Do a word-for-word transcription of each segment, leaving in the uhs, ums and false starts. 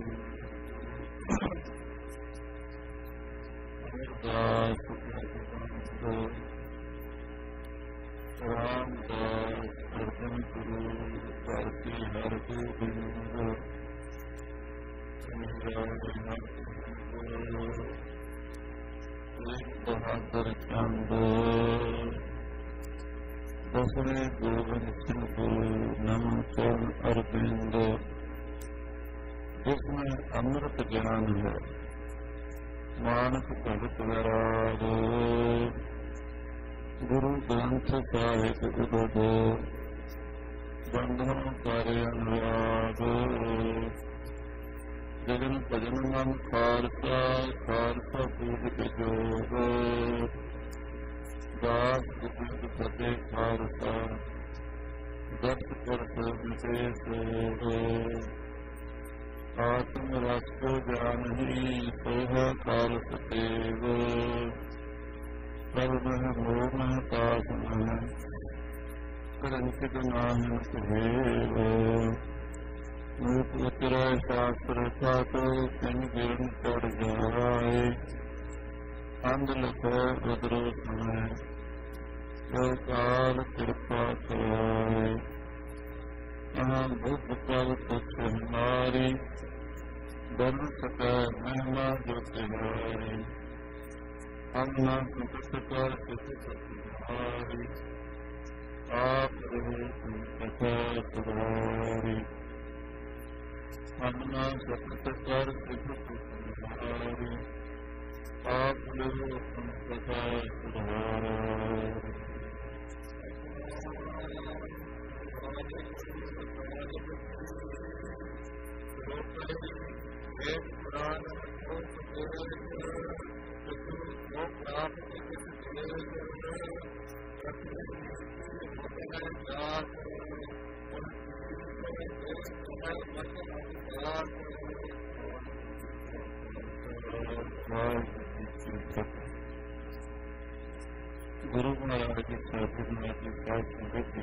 ਅਮਰਦਾਸ ਰਾਮਦਾਸ ਅਰਜਨ ਗੁਰੂ ਭਾਰਤੀ ਹਰ ਗੋਬਿੰਦ ਬਹਾਦਰ ਚੰਦ ਦਸਵੇਂ ਗੋਬਿੰਦ ਸਿੰਘ ਗੁਰੂ ਨਮਨ ਚਰਨ ਅਰਬਿੰਦ ਜਿਸमें ਅੰਮ੍ਰਿਤ ਗਿਆਨ ਹੈ ਮਾਨਸ ਭਗਤ ਵਿਰਾਗ ਗੁਰੂ ਗ੍ਰੰਥ ਸਾਹਿਬ ਉਦਦ ਬੰਧਨ ਕਰਿ ਅਨੁਰਾਗ ਜਗਨ ਭਜਨ ਮਨ ਖਾਲਸਾ ਖਾਲਸਾ ਪੂਜਿ ਜੋਗ ਦਾਸ ਗੁਰੂ ਫਤਿਹ ਖਾਲਸਾ ਦਸ ਕਰਤ ਵਿਸ਼ੇਸ਼ ਆਤਮ ਰਸ ਜਾਨਹੀ ਸੋਹਾ ਖਾਲਸ ਦੇਵ ਪ੍ਰਭ ਮਹਿ ਮੋਹ ਮਹਿ ਤਾਸ ਮਹਿ ਕਰੰਕਿਤ ਨਾਹਿ ਸੁਹੇਵ ਮੂਕ ਉਤਰੈ ਸ਼ਾਸਤਰ ਸਾਤ ਸਿੰਘ ਗਿਰਨ ਚੜ ਜਾਏ ਅੰਧ ਲਖੋ ਰੁਦਰੋ ਸਮੈ ਜੋ ਕਾਲ ਕਿਰਪਾ ਕਰਾਏ ਅਹਾਂ ਬੁੱਧ ਪ੍ਰਭ ਤੁਛ ਹਮਾਰੀ ਬਨ ਸਕੈ ਮਹਿਮਾ ਜੋ ਤਿਹਾਰੀ ਹਮ ਨਾ ਸੁਖਤ ਕਰ ਸੁਖ ਸਤਿਹਾਰੀ ਆਪ ਰਹੇ ਸੰਤਖਾ ਸੁਧਾਰੀ ਹਮ ਨਾ ਸੁਖਤ ਕਰ ਸੁਖ ਸਤਿਹਾਰੀ ਆਪ ਰਹੇ ਸੰਤਖਾ ਸੁਧਾਰੀ एक पुराण गुरु महाराज की शादी में अपनी साथ संगत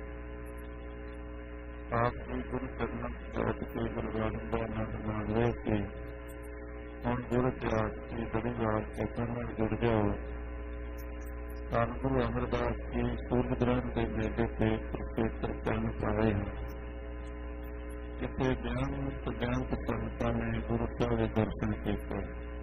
आप भी गुरु करना चाहते थे गुरु वालों का आनंद मान रहे थे हम गुरु त्याग की बड़ी बात कहते में जुड़ जाओ धन गुरु अमरदास की सूर्य ग्रहण के मेले से प्रोफेसर कहना पाए हैं जिसे ज्ञान ज्ञान संता ने गुरु का भी दर्शन किया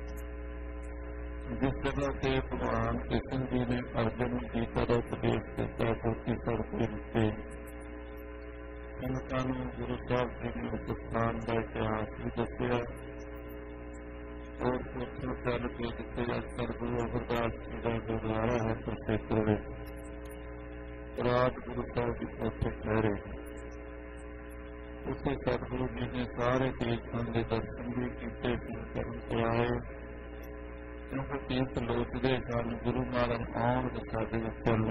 जिस जगह से भगवान कृष्ण जी ने अर्जुन की तरह उपदेश देता होती सर्वे से संगतां नूं गुरु साहब जी ने उस स्थान का इतिहास भी दसिया और उत्थों चल के जिथे अजकल गुरु अमरदास जी का गुरुद्वारा है कुरुक्षेत्र में रात गुरु साहब जी उत्थे ठहरे उसे सतगुरु जी ने सारे तीर्थों के दर्शन भी किए कर्म कराए क्योंकि तीर्थ लोचते सन गुरु महाराज आउण ते साडे चल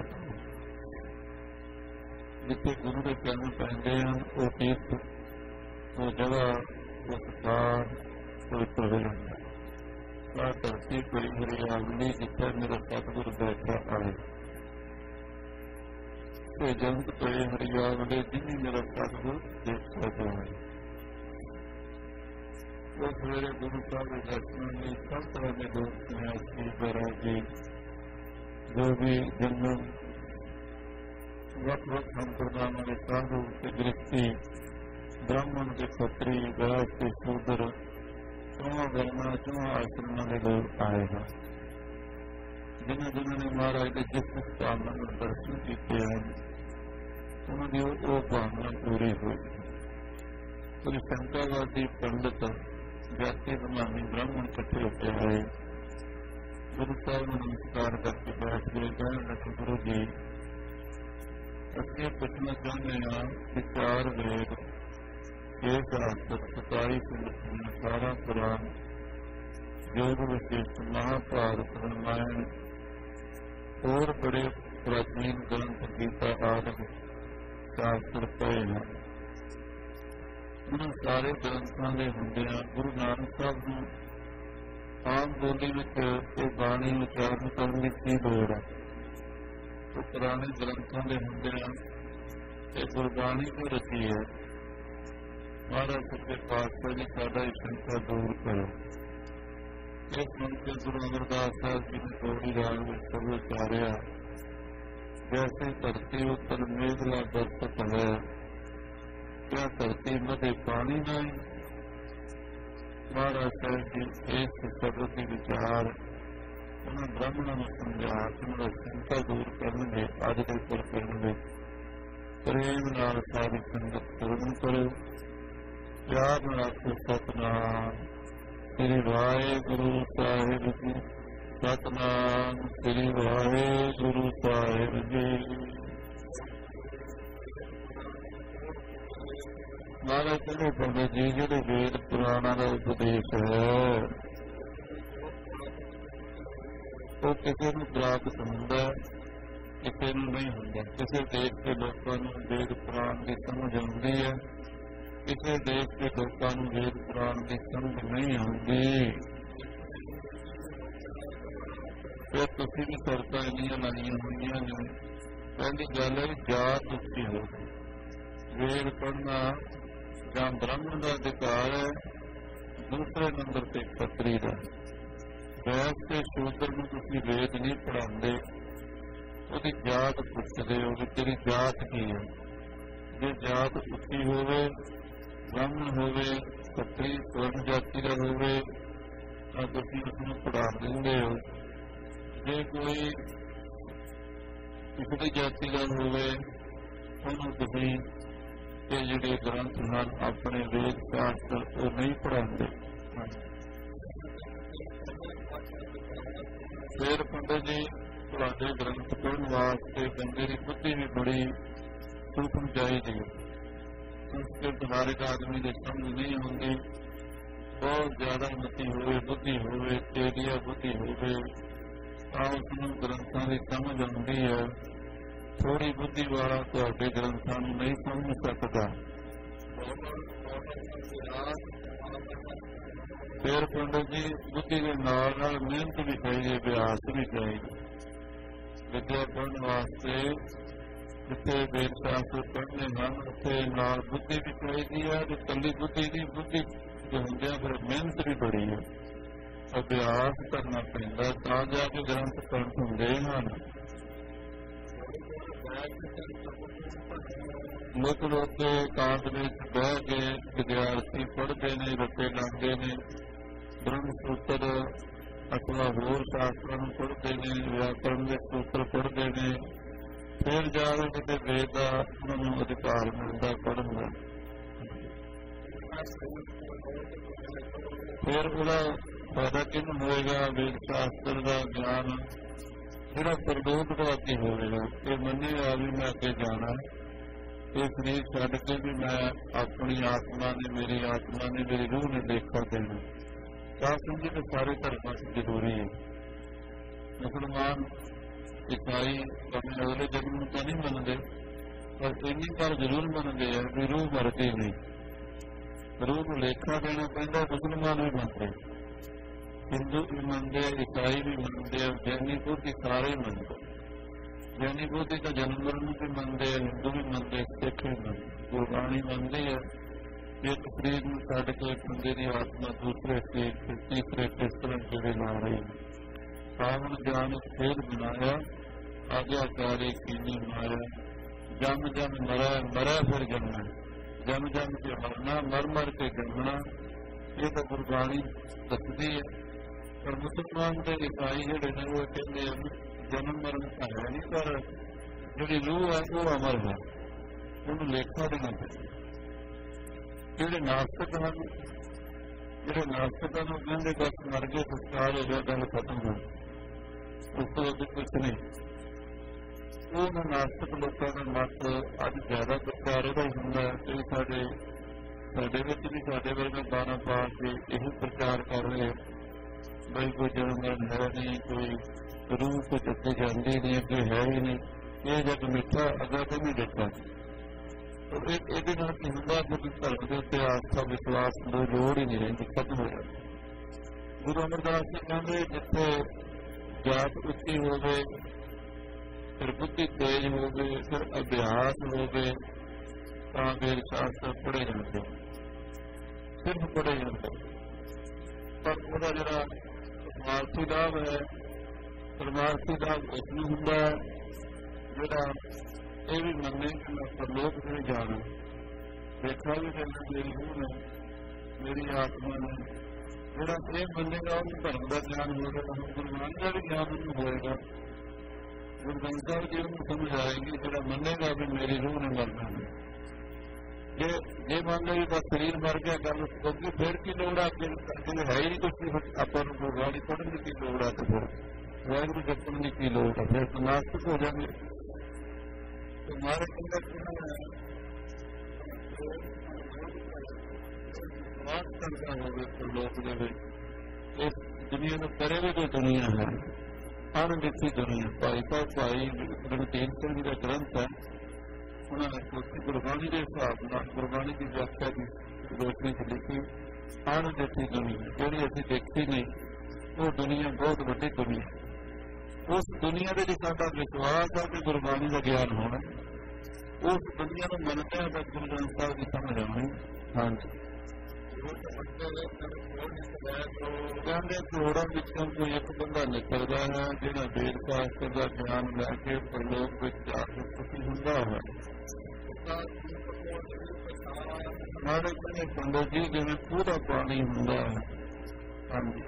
जिथे गुरु के कहने पैंदे हैं वो तीर्थ वो जगह वो स्थान पवित्र हो जाता है धरती कोई हरियावली जिथे मेरा सतगुरु बैठा आए तो जंत कोई हरियावली जिन्हें मेरा सतगुरु देख सकता है वो सवेरे गुरु साहब के दर्शन में सब तरह के लोग सन्यासी बैरागी जो भी जन्म वक्त वक्त संप्रदायों के साधु के गृहस्थी ब्राह्मण के क्षत्रि वैश्य के शूद्र चौहां वर्णा चौहां आश्रमों के लोग आए हैं जिन्हें जिन्होंने महाराज के जिस स्थान में दर्शन किए हैं उन्होंने वो भावना पूरी हुई कोई शंकावादी पंडित जाति धर्मानी ब्राह्मण इकट्ठे होते आए गुरु साहब ने नमस्कार करके बैठ गए कहने लगे गुरु जी असं पूछना चाहते हैं कि चार वेद छह शास्त्र सताई संगठन अठारह पुराण योग विशिष्ट महाभारत रामायण और बड़े प्राचीन ग्रंथ गीता आदि शास्त्र पए हैं उन्होंने सारे ग्रंथों के होंदियां गुरु नानक साहब नूं आम बोली विच इह बाणी उचारण करन की लोड़ है तो पुराने ग्रंथों के होंदियां इह गुरबाणी जो रची है ਮਹਾਰਾਜ ਸੱਚੇ ਪਾਤਸ਼ਾਹ ਜੀ ਸਾਡਾ ਇਹ ਸ਼ੰਕਾ ਦੂਰ ਕਰੋ। ਇਹ ਸੁਣ ਕੇ ਗੁਰੂ ਅਮਰਦਾਸ ਸਾਹਿਬ ਜੀ ਨੇ ਪੌੜੀ ਰਾਗ ਵਿੱਚ ਸ਼ਬਦ ਉਚਾਰਿਆ, ਜੈਸੇ ਧਰਤੀ ਉੱਤਰ ਮੇਘਲਾ ਬਰਸਤ ਹੈ, ਕਿਆ ਧਰਤੀ ਮਧੇ ਪਾਣੀ ਨਹੀਂ। ਮਹਾਰਾਜ ਸਾਹਿਬ ਜੀ ਇਸ ਸ਼ਬਦ ਦੇ ਵਿਚਾਰ ਉਹਨਾਂ ਬ੍ਰਾਹਮਣਾਂ ਨੂੰ ਸਮਝਾ ਕੇ ਉਹਨਾਂ ਦੀ ਸ਼ੰਕਾ ਦੂਰ ਕਰਨਗੇ। ਅੱਜ ਦੇ ਉੱਪਰ ਕਰਨਗੇ ਪ੍ਰੇਮ ਨਾਲ ਸਾਰੀ ਸੰਗਤ ਸਰਵਣ ਕਰੋ, ਪਿਆਰ ਨਾਲ ਆਖੋ ਸਤਿਨਾਮ ਸ੍ਰੀ ਵਾਹਿਗੁਰੂ ਸਾਹਿਬ ਜੀ, ਸਤਿਨਾਮ ਸ੍ਰੀ ਵਾਹਿਗੁਰੂ ਸਾਹਿਬ ਜੀ। ਮਹਾਰਾਜ ਕਹਿੰਦੇ ਪੰਡਿਤ ਜੀ, ਜਿਹੜੇ ਵੇਦ ਪੁਰਾਣਾਂ ਦਾ ਉਪਦੇਸ਼ ਹੈ ਉਹ ਕਿਸੇ ਨੂੰ ਪ੍ਰਾਪਤ ਹੁੰਦਾ, ਕਿਸੇ ਨੂੰ ਨਹੀਂ ਹੁੰਦਾ। ਕਿਸੇ ਦੇਸ਼ ਦੇ ਲੋਕਾਂ ਨੂੰ ਵੇਦ ਪੁਰਾਣ ਦੀ ਸਮਝ ਆਉਂਦੀ ਹੈ, ਕਿਸੇ ਦੇਸ਼ ਦੇ ਲੋਕਾਂ ਨੂੰ ਵੇਦ ਪੁਰਾਣ ਦੀ ਸਮਝ ਨਹੀਂ ਆਉਂਦੀ। ਫਿਰ ਤੁਸੀਂ ਵੀ ਸ਼ਰਤਾਂ ਇੰਨੀਆਂ ਲਾਈਆਂ ਹੋਈਆਂ ਨੇ। ਪਹਿਲੀ ਗੱਲ ਹੈ ਜਾਤ ਉੱਚੀ ਹੋ, ਵੇਦ ਪੜ੍ਹਨਾ ਜਾਂ ਬ੍ਰਾਹਮਣ ਦਾ ਅਧਿਕਾਰ ਹੈ। ਦੂਸਰੇ ਨੰਬਰ ਤੇ ਖੱਤਰੀ ਦਾ। ਵੈਸ ਤੇ ਸ਼ੂਦਰ ਨੂੰ ਤੁਸੀਂ ਵੇਦ ਨਹੀਂ ਪੜ੍ਹਾਉਂਦੇ, ਉਹਦੀ ਜਾਤ ਪੁੱਛਦੇ ਹੋ ਕਿ ਤੇਰੀ ਜਾਤ ਕੀ ਹੈ। ਜੇ ਜਾਤ ਉੱਚੀ ਹੋਵੇ, ਬ੍ਰਾਹਮਣ ਹੋਵੇ, ਖੱਤਰੀ ਸਵਰਨ ਜਾਤੀ ਦਾ ਹੋਵੇ ਤਾਂ ਤੁਸੀਂ ਉਸਨੂੰ ਪੜ੍ਹਾ ਦਿੰਦੇ ਹੋ। ਜੇ ਕੋਈ ਪਿਛਲੀ ਜਾਤੀ ਦਾ ਹੋਵੇ ਉਹਨੂੰ ਤੁਸੀਂ ਇਹ ਜਿਹੜੇ ਗ੍ਰੰਥ ਹਨ ਆਪਣੇ ਵੇਦ ਸ਼ਾਸਤਰ ਉਹ ਨਹੀਂ ਪੜ੍ਹਾਉਂਦੇ। ਫਿਰ ਪੰਡਿਤ ਜੀ ਤੁਹਾਡੇ ਗ੍ਰੰਥ ਪੜ੍ਹਨ ਵਾਸਤੇ ਬੰਦੇ ਦੀ ਬੁੱਧੀ ਵੀ ਬੜੀ ਸੂਖਮ ਚਾਹੀਦੀ ਹੈ। ਸੰਸਕ੍ਰਿਤ ਹਰ ਇੱਕ ਆਦਮੀ ਦੀ ਸਮਝ ਨਹੀਂ ਆਉਂਦੀ। ਬਹੁਤ ਜ਼ਿਆਦਾ ਮਤੀ ਹੋਵੇ, ਬੁੱਧੀ ਹੋਵੇ, ਤੇਜ਼ੀਆ ਬੁੱਧੀ ਹੋਵੇ ਤਾਂ ਉਸਨੂੰ ਗ੍ਰੰਥਾਂ ਦੀ ਸਮਝ ਆਉਂਦੀ ਹੈ। ਥੋੜ੍ਹੀ ਬੁੱਧੀ ਵਾਲਾ ਤੁਹਾਡੇ ਗ੍ਰੰਥਾਂ ਨੂੰ ਨਹੀਂ ਸਮਝ ਸਕਦਾ। ਫਿਰ ਪੰਡਿਤ ਜੀ ਬੁੱਧੀ ਦੇ ਨਾਲ ਨਾਲ ਮਿਹਨਤ ਵੀ ਚਾਹੀਦੀ, ਅਭਿਆਸ ਵੀ ਚਾਹੀਦਾ। ਵਿਦਿਆ ਪੜ੍ਹਨ ਵਾਸਤੇ ਜਿੱਥੇ ਵੇਦ ਸ਼ਾਸਤਰ ਪੜ੍ਹਨੇ ਹਨ ਉੱਥੇ ਨਾਲ ਬੁੱਧੀ ਵੀ ਚਾਹੀਦੀ ਹੈ। ਤੇ ਇਕੱਲੀ ਬੁੱਧੀ ਦੀ ਬੁੱਧੀ ਜੋ ਹੁੰਦਿਆਂ ਫਿਰ ਮਿਹਨਤ ਵੀ ਬੜੀ ਹੈ, ਅਭਿਆਸ ਕਰਨਾ ਪੈਂਦਾ ਤਾਂ ਜਾ ਕੇ ਗ੍ਰੰਥ ਕੰਠ ਹੁੰਦੇ ਹਨ। ਲੋਕ ਲੋਕ ਕਾਂਟ ਵਿੱਚ ਬਹਿ ਕੇ ਵਿਦਿਆਰਥੀ ਪੜ੍ਹਦੇ ਨੇ, ਰੱਟੇ ਲਾਉਂਦੇ ਨੇ, ਬ੍ਰਹਮ ਸੂਤਰ ਅਥਵਾ ਹੋਰ ਸ਼ਾਸਤਰਾਂ ਨੂੰ ਪੜ੍ਹਦੇ ਨੇ, ਵਿਆਕਰਨ ਦੇ ਸੂਤਰ ਪੜ੍ਹਦੇ ਨੇ। ਫਿਰ ਜਾ ਕੇ ਕਿਤੇ ਵੇਦ ਦਾ ਉਹਨਾਂ ਨੂੰ ਅਧਿਕਾਰ ਮਿਲਦਾ ਪੜ੍ਹਨ ਦਾ। ਫਿਰ ਉਹਦਾ ਫਾਇਦਾ ਕਿਹਨੂੰ ਹੋਏਗਾ? ਵੇਦ ਸ਼ਾਸਤਰ ਦਾ ਗਿਆਨ ਜਿਹੜਾ ਪ੍ਰਦੋਤ ਦਾ ਅੱਗੇ ਹੋਵੇਗਾ। ਇਹ ਮੰਨੇਗਾ ਵੀ ਮੈਂ ਅੱਗੇ ਜਾਣਾ, ਇਹ ਸਰੀਰ ਛੱਡ ਕੇ ਵੀ ਮੈਂ ਆਪਣੀ ਆਤਮਾ ਨੇ, ਮੇਰੀ ਆਤਮਾ ਨੇ, ਮੇਰੀ ਰੂਹ ਨੇ ਲੇਖਾ ਦੇਣਾ। ਤਾਂ ਸਮਝੇ ਕਿ ਸਾਰੇ ਧਰਮਾਂ ਚ ਜ਼ਰੂਰੀ ਹੈ। ਮੁਸਲਮਾਨ, ਈਸਾਈ ਆਪਣੇ ਅਗਲੇ ਜਨਮ ਨੂੰ ਤਾਂ ਨਹੀਂ ਮੰਨਦੇ, ਪਰ ਇੰਨੀ ਗੱਲ ਜ਼ਰੂਰ ਮੰਨਦੇ ਆ ਵੀ ਰੂਹ ਮਰਦੀ ਨਹੀਂ, ਰੂਹ ਨੂੰ ਲੇਖਾ ਦੇਣਾ ਪੈਂਦਾ। ਮੁਸਲਮਾਨ ਵੀ ਮੰਨਦੇ, ਹਿੰਦੂ ਵੀ ਮੰਨਦੇ, ਈਸਾਈ ਵੀ ਮੰਨਦੇ, ਜੈਨੀ ਬੁੱਧੀ ਸਾਰੇ ਮੰਨਦੇ। ਜੈਨੀ ਬੁੱਧੀ ਤਾਂ ਜਨਮ ਮਰਨ ਨੂੰ ਵੀ ਮੰਨਦੇ ਆ, ਹਿੰਦੂ ਵੀ ਮੰਨਦੇ, ਸਿੱਖ ਵੀ ਮੰਨਦੇ, ਗੁਰਬਾਣੀ ਮੰਨਦੇ ਆ। ਇੱਕ ਸਰੀਰ ਨੂੰ ਛੱਡ ਕੇ ਬੰਦੇ ਦੀ ਆਤਮਾ ਦੂਸਰੇ ਸਰੀਰ ਤੇ ਤੀਸਰੇ ਤਿਸਰੇ ਜਿਹੜੇ ਲਾ ਰਹੀ ਹੈ। ਸਾਵਣ ਜਾਨ ਖੇਡ ਬਣਾਇਆ, ਆਗਿਆਕਾਰੀ ਕੀਨੀ ਮਾਇਆ। ਜੰਮ ਜੰਮ ਮਰਾ, ਮਰਾ ਫਿਰ ਜੰਮਣਾ, ਜੰਮ ਜੰਮ ਕੇ ਮਰਨਾ, ਮਰ ਮਰ ਕੇ ਜੰਮਣਾ। ਇਹ ਤਾਂ ਗੁਰਬਾਣੀ ਦੱਸਦੀ ਹੈ। ਪਰ ਮੁਸਲਮਾਨ ਦੇ ਈਸਾਈ ਜਿਹੜੇ ਨੇ ਉਹ ਕਹਿੰਦੇ ਆ ਜਨਮ ਮਰਨ ਤਾਂ ਹੈ ਨਹੀਂ, ਪਰ ਜਿਹੜੀ ਰੂਹ ਹੈ ਉਹ ਅਮਰ ਹੈ, ਉਹਨੂੰ ਲੇਖਾ ਦੇਣਾ ਪੈਂਦਾ। ਜਿਹੜੇ ਨਾਸਤਕ ਹਨ, ਜਿਹੜੇ ਨਾਸਤਕਾਂ ਨੂੰ ਕਹਿੰਦੇ ਬਸ ਮਰ ਗਏ, ਸੰਸਕਾਰ ਹੋ ਗਿਆ, ਗੱਲ ਖਤਮ ਹੋ ਗਈ, ਉਸ ਤੋਂ ਅੱਗੇ ਕੁਛ ਨਹੀਂ। ਉਹ ਨਾਸਤਕ ਲੋਕਾਂ ਦਾ ਮਤ ਅੱਜ ਜ਼ਿਆਦਾ ਪ੍ਰਚਾਰ ਉਹਦਾ ਹੀ ਹੁੰਦਾ ਤੇ ਸਾਡੇ ਸਾਡੇ ਵਿੱਚ ਵੀ ਸਾਡੇ ਵਰਗੇ ਬਾਰਾਂ ਪਾ ਕੇ ਇਹੀ ਪ੍ਰਚਾਰ ਕਰ ਰਹੇ ਬਈ ਕੋਈ ਜਨਮ ਮਰਨ ਹੈ ਨਹੀਂ, ਕੋਈ ਰੂਹ ਕੁਝ ਅੱਗੇ ਜਾਂਦੀ ਨਹੀਂ, ਅੱਗੇ ਹੈ ਹੀ ਨਹੀਂ, ਇਹ ਜਗ ਮਿੱਠਾ ਅੱਗਾ ਤੇ ਨਹੀਂ ਦਿੱਤਾ। ਇਹਦੇ ਨਾਲ ਕੀ ਹੁੰਦਾ? ਗੁਰੂ ਧਰਮ ਦੇ ਉੱਤੇ ਆਸਥਾ ਵਿਸ਼ਵਾਸ ਦੀ ਲੋੜ ਹੀ ਨਹੀਂ ਰਹਿੰਦੀ, ਖਤਮ ਹੋ ਜਾਂਦੀ। ਗੁਰੂ ਅਮਰਦਾਸ ਜੀ ਕਹਿੰਦੇ ਜਿੱਥੇ ਜਾਤ ਉੱਚੀ ਹੋਵੇ, ਫਿਰ ਬੁੱਧੀ ਤੇਜ਼ ਹੋਵੇ, ਫਿਰ ਅਭਿਆਸ ਹੋਵੇ ਤਾਂ ਫਿਰ ਸ਼ਾਸਤਰ ਪੜ੍ਹੇ ਜਾਂਦੇ। ਸਿਰਫ ਪੜ੍ਹੇ ਜਾਂਦਾ, ਪਰ ਉਹਦਾ ਜਿਹੜਾ ਪਰਮਾਰਥੀ ਲਾਭ ਹੈ, ਪਰਮਾਰਥੀ ਲਾਭ ਉਸ ਨੂੰ ਹੁੰਦਾ ਹੈ ਜਿਹੜਾ ਇਹ ਵੀ ਮੰਨੇ ਕਿ ਮੈਂ ਪਰਲੋਕ ਨਹੀਂ ਜਾਣਾ, ਦੇਖਾ ਵੀ ਕਰਨਾ ਮੇਰੀ ਰੂਹ ਨੇ, ਮੇਰੀ ਆਤਮਾ ਨੇ, ਜਿਹੜਾ ਇਹ ਮੰਨੇਗਾ ਉਹਨੂੰ ਧਰਮ ਦਾ ਗਿਆਨ ਹੋਵੇਗਾ, ਗੁਰੂ ਨਾਨਕ ਦਾ ਵੀ ਗਿਆਨ ਉਹਨੂੰ ਹੋਏਗਾ। ਗੁਰੂ ਗ੍ਰੰਥ ਸਾਹਿਬ ਜੀ ਉਹਨੂੰ ਸਮਝ ਆਏਗੀ, ਜਿਹੜਾ ਮੰਨੇਗਾ ਵੀ ਮੇਰੀ ਰੂਹ ਨੇ ਮਰਨਾ ਹੈ। ਜੇ ਜੇ ਮੰਨ ਲਓ ਵੀ ਬਸ ਸਰੀਰ ਮਰ ਗਿਆ ਗੱਲ ਕਿਉਂਕਿ ਫਿਰ ਕੀ ਲੋੜ ਆ, ਅੱਗੇ ਅੱਗੇ ਹੈ ਹੀ ਨਹੀਂ ਕੁਛ, ਆਪਾਂ ਨੂੰ ਗੁਰਬਾਣੀ ਪੜ੍ਹਨ ਦੀ ਕੀ ਲੋੜ ਆ, ਤੇ ਫਿਰ ਵਾਹਿਗੁਰੂ ਜਪਣ ਦੀ ਕੀ ਲੋੜ ਆ, ਫਿਰ ਨਾਸਤਿਕ ਹੋ ਜਾਂਦੇ। ਮਾਰੇ ਕਹਿੰਦਾ ਕਰਦਾ ਹੋਵੇ ਲੋਕ ਦੇ ਵਿੱਚ ਇਸ ਦੁਨੀਆ ਨੂੰ ਕਰੇ ਵੀ ਕੋਈ ਦੁਨੀਆ ਹੈ, ਅਣਦਿੱਖੀ ਦੁਨੀਆ। ਭਾਈ ਸਾਹਿਬ ਭਾਈ ਗੁਰੂ ਤੇਗ ਸਿੰਘ ਜੀ ਦਾ ਗ੍ਰੰਥ ਹੈ, ਉਹਨਾਂ ਨੇ ਗੁਰਬਾਣੀ ਦੇ ਹਿਸਾਬ ਨਾਲ ਗੁਰਬਾਣੀ ਦੀ ਵਿਆਖਿਆ ਦੀ ਰੋਸ਼ਨੀ ਚ ਲਿਖੀ, ਅਣਦਿੱਖੀ ਦੁਨੀਆ ਜਿਹੜੀ ਅਸੀਂ ਦੇਖੀ ਨਹੀਂ, ਉਹ ਦੁਨੀਆ ਬਹੁਤ ਵੱਡੀ ਦੁਨੀਆ। ਉਸ ਦੁਨੀਆ ਦੇ ਵਿੱਚ ਸਾਡਾ ਵਿਸ਼ਵਾਸ ਹੈ ਕਿ ਗੁਰਬਾਣੀ ਦਾ ਗਿਆਨ ਹੋਣਾ, ਉਸ ਦੁਨੀਆ ਨੂੰ ਮੰਨਦੇ ਹਾਂ ਤਾਂ ਗੁਰੂ ਗ੍ਰੰਥ ਸਾਹਿਬ ਦੀ ਸਮਝ ਆਉਣੀ। ਹਾਂਜੀ, ਕਹਿੰਦੇ ਕਰੋੜਾਂ ਵਿੱਚੋਂ ਕੋਈ ਇੱਕ ਬੰਦਾ ਨਿਕਲਦਾ ਹੈ ਜਿਹੜਾ ਵੇਦ ਸ਼ਾਸਤਰ ਦਾ ਗਿਆਨ ਲੈ ਕੇ ਪ੍ਰਲੋਕ ਵਿੱਚ ਜਾ ਕੇ ਸੁਖੀ ਹੁੰਦਾ ਹੈ। ਨਾਲੇ ਕਹਿੰਦੇ ਪੰਡਤ ਜੀ ਜਿਵੇਂ ਪੂਰਾ ਪਾਣੀ ਹੁੰਦਾ ਹੈ, ਹਾਂਜੀ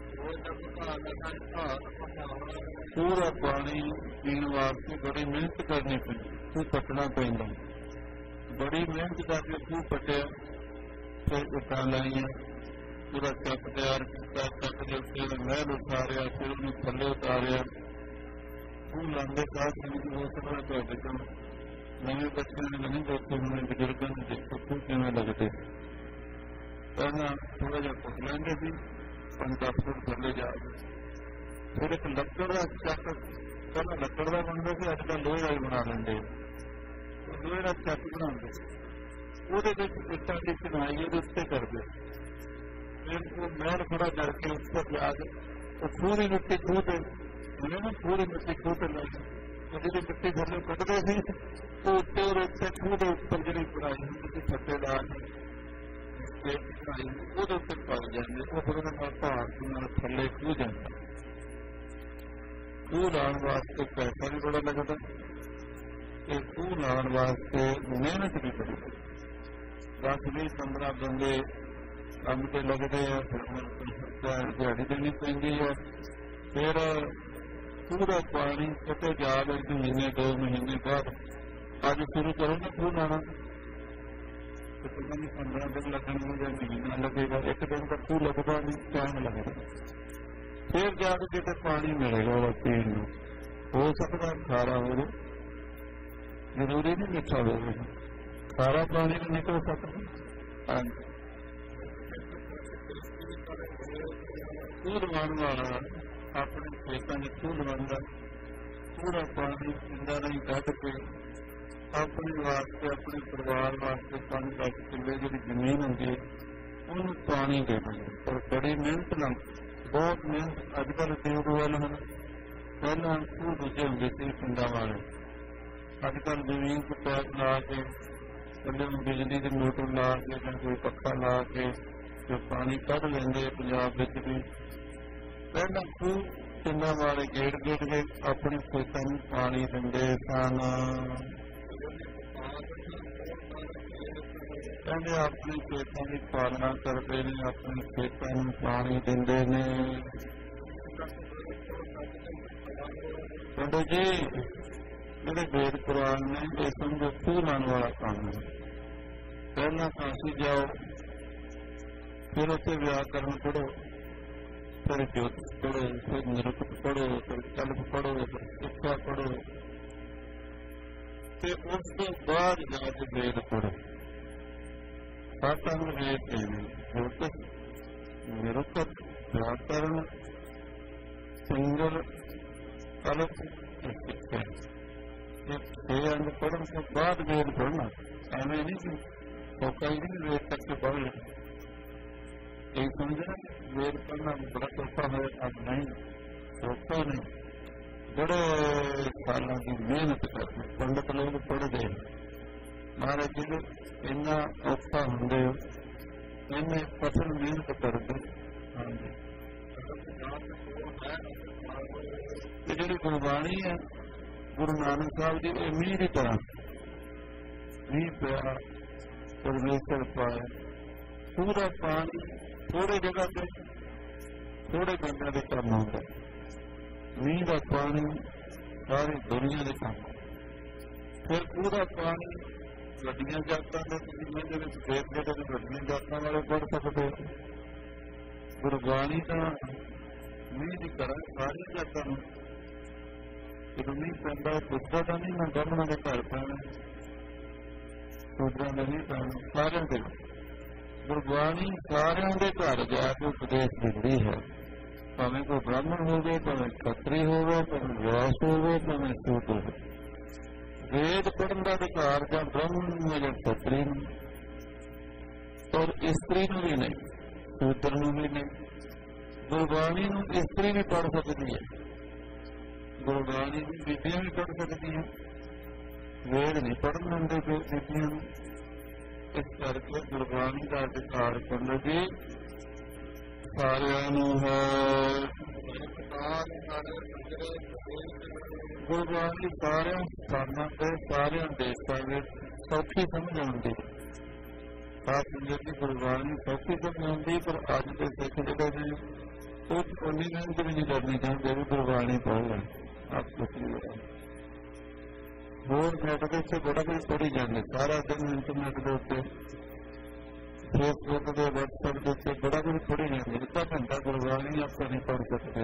ਪੂਰਾ ਪਾਣੀ ਪੀਣ ਵਾਸਤੇ ਬੜੀ ਮਿਹਨਤ ਕਰਨੀ ਪੈਂਦੀ, ਖੂਹ ਪੱਟਣਾ ਪੈਂਦਾ, ਬੜੀ ਮਿਹਨਤ ਕਰਕੇ ਖੂਹ ਪੱਟਿਆ, ਫਿਰ ਉੱਟਾਂ ਲਾਈਆਂ, ਪੂਰਾ ਚੱਕ ਤਿਆਰ ਕੀਤਾ, ਚੱਕ ਦੇ ਉੱਤੇ ਮਹਿਲ ਉਤਾਰਿਆ, ਫਿਰ ਉਹਨੂੰ ਥੱਲੇ ਉਤਾਰਿਆ। ਖੂਹ ਲਾਉਂਦੇ ਸਾਹ ਕਿਵੇਂ ਹੋ ਸਕਦਾ ਤੁਹਾਡੇ ਕੋਲ ਨਵੇਂ ਬੱਚਿਆਂ ਨੇ ਨਹੀਂ ਦੇਖੇ ਹੋਣੇ, ਬਜ਼ੁਰਗਾਂ ਨੇ ਦੇਖੋ ਖੂਹ ਕਿਵੇਂ ਲੱਗਦੇ। ਪਹਿਲਾਂ ਥੋੜ੍ਹਾ ਜਿਹਾ ਪੁੱਟ ਲੈਂਦੇ ਸੀ, ਪੰਜ ਦਸ ਫੁੱਟ ਥੱਲੇ ਜਾ ਕੇ, ਫਿਰ ਇੱਕ ਲੱਕੜ ਦਾ ਚੱਕ, ਪਹਿਲਾਂ ਲੱਕੜ ਦਾ ਬਣਦਾ ਸੀ, ਅੱਜ ਕੱਲ੍ਹ ਲੋਹੇ ਦਾ ਹੀ ਬਣਾ ਲੈਂਦੇ, ਲੋਹੇ ਦਾ ਚੱਕ ਬਣਾਉਂਦੇ, ਉਹਦੇ ਵਿੱਚ ਇੱਟਾਂ ਦੀ ਚਿਣਾਈ ਉਹਦੇ ਉੱਤੇ ਕਰਦੇ, ਫਿਰ ਉਹ ਮਹਿਲ ਖੜਾ ਕਰਕੇ ਉੱਪਰ ਜਾ ਕੇ ਉਹ ਪੂਰੀ ਮਿੱਟੀ ਖੂਹ ਤੇ ਉਹਨੇ ਨਾ ਪੂਰੀ ਮਿੱਟੀ ਖੂਹ ਤੇ ਲਾਈ, ਜਿਹੜੀ ਮਿੱਟੀ ਥੱਲੇ ਕੱਢਦੇ ਸੀ ਉਹ ਉੱਤੇ ਉਹਦੇ ਉੱਤੇ ਖੂਹ ਦੇ ਉੱਪਰ ਜਿਹੜੀ ਬਣਾਈ ਹੁੰਦੀ ਸੀ ਫੱਟੇ ਲਾ ਕੇ ਬਣਾਈ ਉਹਦੇ ਉੱਤੇ ਪਾ ਜਾਂਦੇ, ਉਹ ਫਿਰ ਉਹਦੇ ਨਾਲ ਭਾਰ ਨਾਲ ਥੱਲੇ ਖੂਹ ਜਾਂਦਾ। ਖੂਹ ਲਾਉਣ ਵਾਸਤੇ ਪੈਸਾ ਵੀ ਬੜਾ ਲੱਗਦਾ ਤੇ ਖੂਹ ਲਾਉਣ ਵਾਸਤੇ ਮਿਹਨਤ ਵੀ ਬੜੀ ਲੱਗਦੀ। ਦਸ ਵੀਹ ਪੰਦਰਾਂ ਬੰਦੇ ਕੰਮ ਤੇ ਲੱਗਦੇ ਆ, ਫਿਰ ਦਿਹਾੜੀ ਦੇਣੀ ਪੈਂਦੀ ਹੈ। ਫਿਰ ਪੂਰਾ ਪਾਣੀ ਕਿਤੇ ਜਾ ਕੇ ਮਹੀਨੇ ਦੋ ਮਹੀਨੇ ਬਾਅਦ ਅੱਜ ਸ਼ੁਰੂ ਕਰੋ ਨਾ ਖੂਹ ਲਾਉਣਾ, ਤੇ ਕਹਿੰਦੇ ਪੰਦਰਾਂ ਦਿਨ ਲੱਗਣਗੇ ਜਾਂ ਮਹੀਨਾ ਲੱਗੇਗਾ, ਇੱਕ ਦਿਨ ਦਾ ਖੂਹ ਲੱਗਦਾ ਨਹੀਂ, ਟਾਈਮ ਲੱਗਦਾ। ਫਿਰ ਜਾ ਕੇ ਕਿਤੇ ਪਾਣੀ ਮਿਲੇਗਾ ਉਹਦਾ ਪੀਣ ਨੂੰ, ਹੋ ਸਕਦਾ ਖਾਰਾ ਹੋਵੇ, ਜ਼ਰੂਰੀ ਨਹੀਂ ਮਿੱਠਾ ਹੋਵੇ, ਖਾਰਾ ਪਾਣੀ ਵੀ ਨਿਕਲ ਸਕਦਾ। ਹਾਂਜੀ, ਖੂਹ ਲਵਾਉਣ ਵਾਲਾ ਆਪਣੇ ਖੇਤਾਂ ਵਿੱਚ ਖੂਹ ਲਵਾਉਂਦਾ, ਪੂਰਾ ਪਾਣੀ ਪਿੰਡਾਂ ਰਾਹੀਂ ਕੱਢ ਕੇ ਆਪਣੇ ਵਾਸਤੇ ਆਪਣੇ ਪਰਿਵਾਰ ਵਾਸਤੇ ਪੰਜ ਦਸ ਕਿੱਲੇ ਜਿਹੜੀ ਜ਼ਮੀਨ ਹੁੰਦੀ ਹੈ ਉਹਨੂੰ ਪਾਣੀ ਦੇ ਦਿੰਦੇ, ਪਰ ਬੜੀ ਮਿਹਨਤ ਨਾਲ, ਬਹੁਤ ਮਿਹਨਤ। ਅੱਜ ਕੱਲ੍ਹ ਟਿਊਬਵੈੱਲ ਹਨ, ਪਹਿਲਾਂ ਖੂਹ ਦੂਜੇ ਹੁੰਦੇ ਸੀ ਪਿੰਡਾਂ ਵਾਲੇ, ਅੱਜ ਕੱਲ੍ਹ ਜ਼ਮੀਨ ਤੋਂ ਪੈਪ ਲਾ ਕੇ ਥੱਲੇ ਨੂੰ ਬਿਜਲੀ ਦੀ ਮੋਟਰ ਲਾ ਕੇ ਜਾਂ ਕੋਈ ਪੱਖਾ ਲਾ ਕੇ ਜੋ ਪਾਣੀ ਕੱਢ ਲੈਂਦੇ ਪੰਜਾਬ ਵਿੱਚ ਵੀ। ਪਹਿਲਾਂ ਖੂਹ ਪਿੰਡਾਂ ਵਾਲੇ ਗੇੜ ਗੇੜ ਕੇ ਆਪਣੇ ਖੇਤਾਂ ਨੂੰ ਪਾਣੀ ਦਿੰਦੇ ਸਨ। ਕਹਿੰਦੇ ਆਪਣੇ ਖੇਤਾਂ ਦੀ ਪਾਲਣਾ ਕਰਦੇ ਨੇ, ਆਪਣੇ ਖੇਤਾਂ ਨੂੰ ਪਾਣੀ ਦਿੰਦੇ ਨੇ। ਪੰਡਤ ਜੀ ਜਿਹੜੇ ਵੇਦ ਪੁਰਾਣ ਨੇ ਇਹ ਸਮਝੋ ਖੂਹ ਲਾਉਣ ਵਾਲਾ ਕੰਮ ਹੈ। ਪਹਿਲਾਂ ਕਾਸ਼ੀ ਜਾਓ, ਫਿਰ ਉੱਥੇ ਵਿਆਕਰਨ ਪੜ੍ਹੋ, ਫਿਰ ਜੋਤਿਸ਼ ਪੜ੍ਹੋ, ਫਿਰ ਨਿਰੁਕਤ ਪੜ੍ਹੋ, ਫਿਰ ਕਲਪ ਪੜ੍ਹੋ, ਫਿਰ ਸਿੱਖਿਆ ਪੜ੍ਹੋ, ਤੇ ਉਸ ਤੋਂ ਬਾਅਦ ਜਾ ਕੇ ਵੇਦ ਪੜ੍ਹੋ। ਸੱਤ ਅੰਗ ਵੇਦ ਨੇ, ਜੋਤਿਸ਼, ਨਿਰੁਕਤ, ਵਿਆਕਰਨ, ਸਿੰਗਲ, ਕਲਪ ਤੇ ਸਿੱਖਿਆ। ਇਹ ਛੇ ਅੰਗ ਪੜ੍ਹਨ ਤੋਂ ਬਾਅਦ ਵੇਦ ਪੜ੍ਹਨਾ, ਐਵੇਂ ਨਹੀਂ ਕਿ ਸੌਖਾ ਹੀ ਨਹੀਂ ਵੇਦ ਤੱਕ ਪੜ੍ਹ ਲਿਆ। ਇਹ ਸਮਝਣਾ ਵੇਦ ਪੜ੍ਹਨਾ ਬੜਾ ਸੌਖਾ ਹੋਇਆ, ਅੱਜ ਨਹੀਂ ਸੌਖਾ ਨਹੀਂ, ਬੜੇ ਸਾਲਾਂ ਦੀ ਮਿਹਨਤ ਕਰਦੇ ਪੰਡਤ ਲੋਕ ਪੜ੍ਹਦੇ। ਮਹਾਰਾਜ ਜੀ ਇੰਨਾ ਔਖਾ ਹੁੰਦੇ ਹੋ ਇੰਨੇ ਕਠਿਨ ਮਿਹਨਤ ਕਰਦੇ। ਹਾਂਜੀ, ਤੇ ਜਿਹੜੀ ਗੁਰਬਾਣੀ ਹੈ ਗੁਰੂ ਨਾਨਕ ਸਾਹਿਬ ਦੀ, ਇਹ ਮੀਂਹ ਦੀ ਤਰ੍ਹਾਂ ਮੀਂਹ ਪਿਆ ਪਰਮੇਸ਼ਰ ਪਾਇਆ। ਪੂਰਾ ਪਾਣੀ ਥੋੜੇ ਜਗ੍ਹਾ ਤੇ ਥੋੜੇ ਬੰਦਿਆਂ ਦੇ ਕੰਮ ਆਉਂਦਾ। ਮੀਂਹ ਦਾ ਪਾਣੀ ਸਾਰੀ ਦੁਨੀਆ ਦੇ ਕੰਮ। ਫਿਰ ਪੂਰਾ ਪਾਣੀ ਵੱਡੀਆਂ ਜਾਤਾਂ ਦੇ ਜਿਹਦੇ ਵਿੱਚ ਫੇਰ ਜਿਹੜੇ ਵੱਡੀਆਂ ਜਾਤਾਂ ਵਾਲੇ ਪੜ੍ਹ ਸਕਦੇ। ਗੁਰਬਾਣੀ ਤਾਂ ਮੀਂਹ ਦੀ ਤਰ੍ਹਾਂ ਸਾਰੀਆਂ ਜਾਤਾਂ ਨੂੰ। ਜਦੋਂ ਮੀਂਹ ਪੈਂਦਾ ਪੁੱਛਦਾ ਤਾਂ ਨਹੀਂ, ਮੈਂ ਬ੍ਰਾਹਮਣਾਂ ਦੇ ਘਰ ਪੈਣਾ, ਸ਼ੂਦਰਾਂ ਦੇ ਨਹੀਂ ਪੈਣਾ, ਸਾਰਿਆਂ ਦੇ। ਗੁਰਬਾਣੀ ਸਾਰਿਆਂ ਦੇ ਘਰ ਜਾ ਕੇ ਉਪਦੇਸ਼ ਦਿੰਦੀ ਹੈ, ਭਾਵੇਂ ਕੋਈ ਬ੍ਰਾਹਮਣ ਹੋਵੇ, ਭਾਵੇਂ ਖੱਤਰੀ ਹੋਵੇ, ਭਾਵੇਂ ਵਿਆਸ ਹੋਵੇ, ਭਾਵੇਂ ਸ਼ੂਦਰ ਹੋਵੇ। ਵੇਦ ਪੜ੍ਹਨ ਦਾ ਅਧਿਕਾਰ ਜਾਂ ਬ੍ਰਾਹਮਣ ਨੂੰ ਜਾਂ ਖੱਤਰੀ ਨੂੰ, ਔਰ ਇਸਤਰੀ ਨੂੰ ਵੀ ਨਹੀਂ, ਸ਼ੂਦਰ ਨੂੰ ਵੀ ਨਹੀਂ। ਗੁਰਬਾਣੀ ਨੂੰ ਇਸਤਰੀ ਵੀ ਪੜ੍ਹ ਸਕਦੀ ਹੈ, ਗੁਰਬਾਣੀ ਨੂੰ ਬੀਬੀਆਂ ਵੀ ਪੜ੍ਹ ਸਕਦੀਆਂ। ਵੇਦ ਨਹੀਂ ਪੜ੍ਹਨ ਦਿੰਦੇ ਬੀਬੀਆਂ ਨੂੰ। ਇਸ ਕਰਕੇ ਗੁਰਬਾਣੀ ਦਾ ਅਧਿਕਾਰ ਪੰਡਤ ਸਾਰਿਆਂ ਨੂੰ ਹੈ। ਗੁਰਬਾਣੀ ਸਾਰਿਆਂ ਸਥਾਨਾਂ ਤੇ ਸਾਰਿਆਂ ਦੇਸ਼ਾਂ ਵਿੱਚ ਸੌਖੀ ਸਮਝ ਆਉਂਦੀ। ਖਾਸ ਜਿਹੜੀ ਗੁਰਬਾਣੀ ਸੌਖੀ ਸਮਝ ਆਉਂਦੀ, ਪਰ ਅੱਜ ਦੇ ਸਿੱਖ ਜਿਹੜੇ ਨੇ ਉਹ ਉਨੀ ਮਿਹਨਤ ਵੀ ਨਹੀਂ ਕਰਨੀ ਚਾਹੁੰਦੇ ਵੀ ਗੁਰਬਾਣੀ ਪੜ੍ਹ ਲੈਣ। ਆਪ ਕੁਛ ਨਹੀਂ ਹੋਰ ਨੈਟ ਦੇ ਉੱਤੇ ਬੜਾ ਕੁਝ ਪੜ੍ਹੀ ਜਾਂਦੇ ਸਾਰਾ ਦਿਨ। ਇੰਟਰਨੈਟ ਦੇ ਉੱਤੇ, ਫੇਸਬੁੱਕ ਦੇ, ਵਟਸਐਪ ਦੇ ਉੱਤੇ ਬੜਾ ਕੁਝ ਪੜ੍ਹੀ ਜਾਂਦੇ। ਅੱਧਾ ਘੰਟਾ ਗੁਰਬਾਣੀ ਆਪਾਂ ਨਹੀਂ ਪੜ੍ਹ ਸਕਦੇ।